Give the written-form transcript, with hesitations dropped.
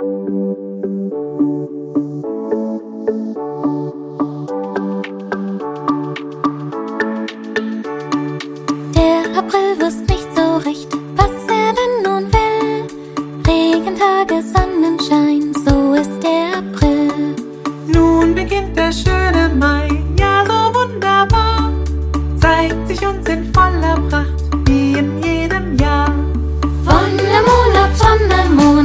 Der April wusste nicht so recht, was er denn nun will. Regentage, Sonnenschein, so ist der April. Nun beginnt der schöne Mai, ja so wunderbar, zeigt sich uns in voller Pracht, wie in jedem Jahr. Wonnemonat,